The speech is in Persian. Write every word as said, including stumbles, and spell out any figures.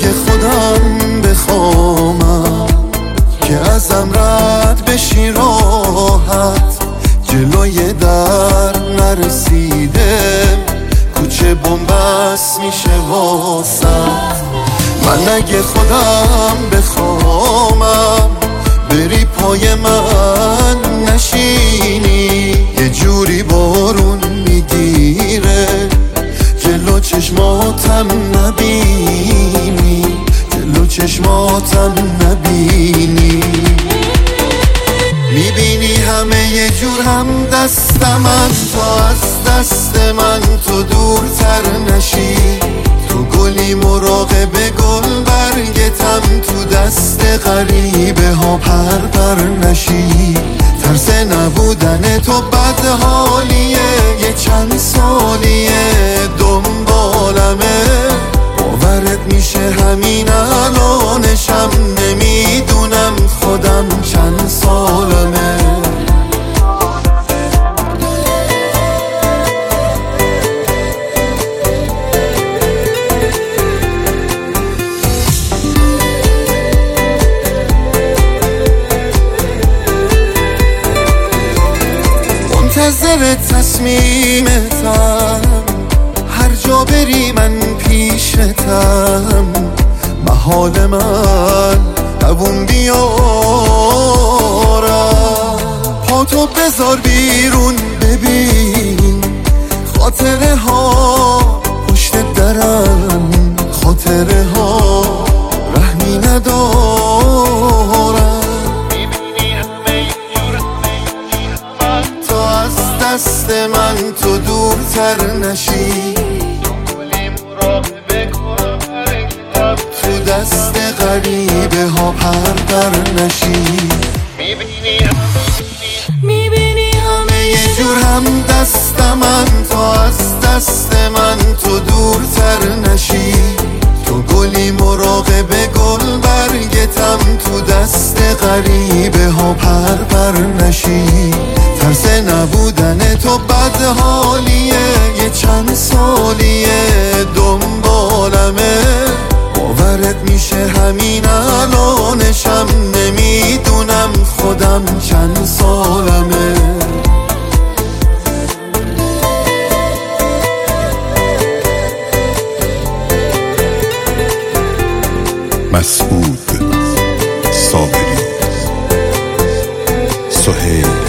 اگه خودم بخوامم که ازم رد بشی راحت، جلوی در نرسیدم کوچه بنبست میشه واسم. من اگه خودم بخوامم بری پای من نشینی، یه جوری بارون میگیره جلو چشماتم نبینی، جلو چشماتم نبینی. میبینی همه یه جور هم دستمن، تا از دست من تو دورتر نشی. تو گلی مراقب گل برگتم، تو دست غریبه ها پر پر نشی. ترس نبودن تو بد حالیه، یه چند سالیه دنبالمه. باورت میشه همین الانشم نمیدونم خودم چند سالمه. منتظر تصمیمتم، هر جا بری من پیشتم. محال من دوون بیارم، پاتو بذار بیرون ببین خاطره ها پشت درم، خاطره ها رحمی ندارم. تا از دست من تو دورتر نشی، تو دست غریبه ها پر پر نشی. میبینی همه یه جور هم دست من، تا از دست من تو دورتر نشی. تو گلی مراقب گل برگتم، تو دست غریبه ها پر پر نشی. ترس نبودن تو بد حالیه، یه چند سالیه دنبالمه. باورت میشه همین الانشم نمیدونم خودم چند سالمه. مسعود صابری، سهیل